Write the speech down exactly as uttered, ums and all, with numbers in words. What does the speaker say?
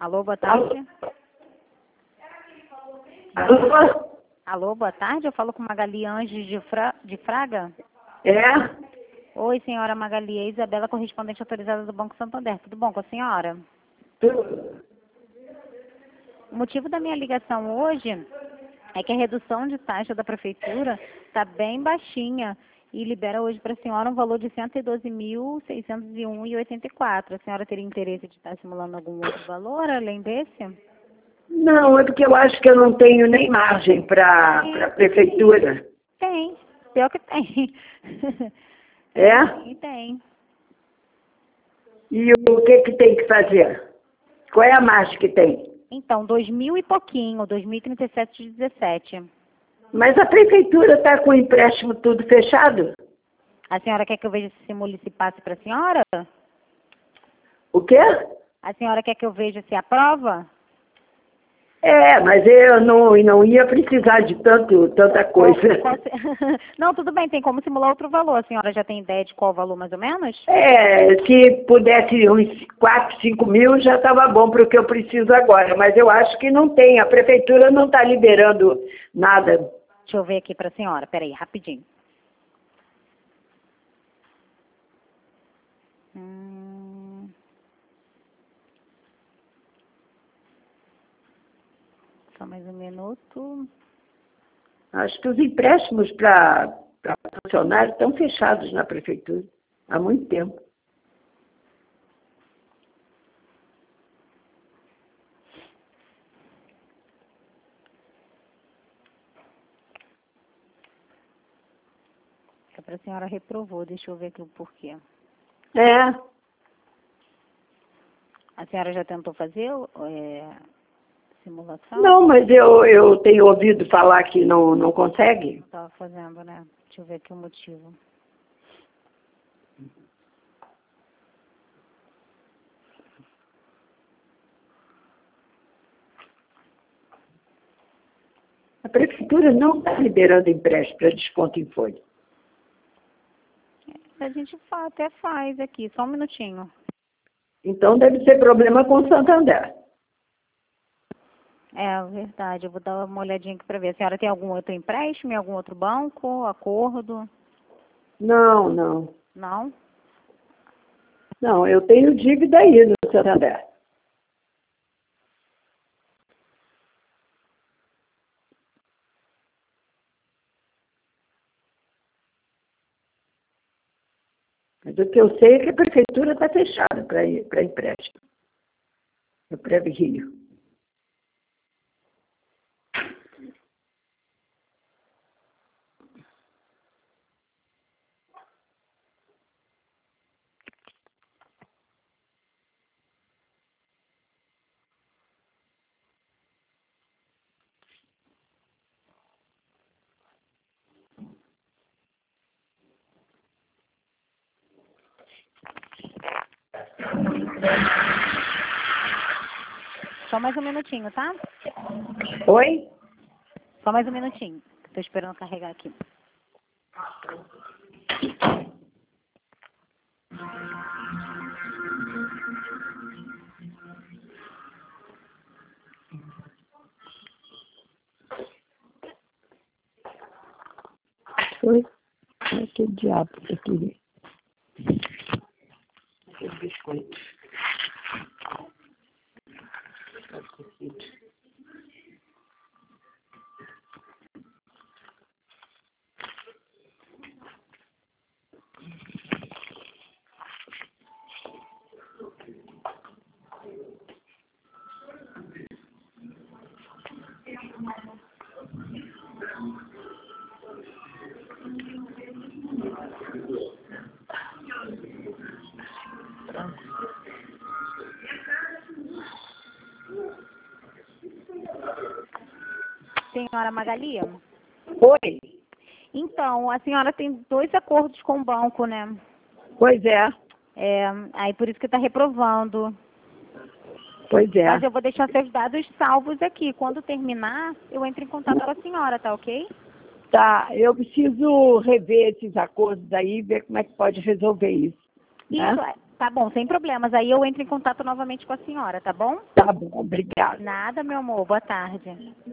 Alô, boa tarde. Alô? Alô, boa tarde. Eu falo com Magali Anjos de, Fra... de Fraga. É? Oi, senhora Magali, é Isabela, correspondente autorizada do Banco Santander. Tudo bom com a senhora? Tudo. O motivo da minha ligação hoje é que a redução de taxa da prefeitura está bem baixinha e libera hoje para a senhora um valor de cento e doze mil, seiscentos e um reais e oitenta e quatro centavos. A senhora teria interesse de estar simulando algum outro valor além desse? Não, é porque eu acho que eu não tenho nem margem para a prefeitura. Tem, pior que tem. É? Tem, tem. E o que que tem que fazer? Qual é a margem que tem? Então, dois mil e pouquinho, dois mil e trinta e sete de dezessete. Mas a prefeitura está com o empréstimo tudo fechado? A senhora quer que eu veja se simule se passe para a senhora? O quê? A senhora quer que eu veja se aprova? É, mas eu não, não ia precisar de tanto, tanta coisa. Qual- qual se- Não, tudo bem, tem como simular outro valor. A senhora já tem ideia de qual valor mais ou menos? É, se pudesse uns quatro, cinco mil já estava bom para o que eu preciso agora, mas eu acho que não tem, a prefeitura não está liberando nada. Deixa eu ver aqui para a senhora, peraí, rapidinho. Hum... Só mais um minuto. Acho que os empréstimos para funcionários estão fechados na prefeitura há muito tempo. É para a senhora reprovou, deixa eu ver aqui o porquê. É, A senhora já tentou fazer é, simulação? não, mas eu, eu tenho ouvido falar que não, não consegue. Estava fazendo, né? Deixa eu ver aqui o motivo. A prefeitura não está liberando empréstimo para desconto em folha. A gente fa- até faz aqui, só um minutinho. Então deve ser problema com o Santander. É verdade, eu vou dar uma olhadinha aqui para ver. A senhora tem algum outro empréstimo em algum outro banco, acordo? Não, não. Não? Não, eu tenho dívida aí no Santander. Mas o que eu sei é que a prefeitura está fechada para empréstimo. No Preve Rio. Só mais um minutinho, tá? Oi? Só mais um minutinho. Estou esperando carregar aqui. Oi? Ai, que diabo que eu queria. Aquele biscoito. Senhora Magali? Oi? Então, a senhora tem dois acordos com o banco, né? Pois é, É, aí por isso que está reprovando. pois é. Mas eu vou deixar seus dados salvos aqui. Quando terminar, eu entro em contato com a senhora, tá ok? Tá, eu preciso rever esses acordos aí e ver como é que pode resolver isso. Isso, Né? é, Tá bom, sem problemas. Aí eu entro em contato novamente com a senhora, tá bom? Tá bom, obrigada. Nada, meu amor. Boa tarde.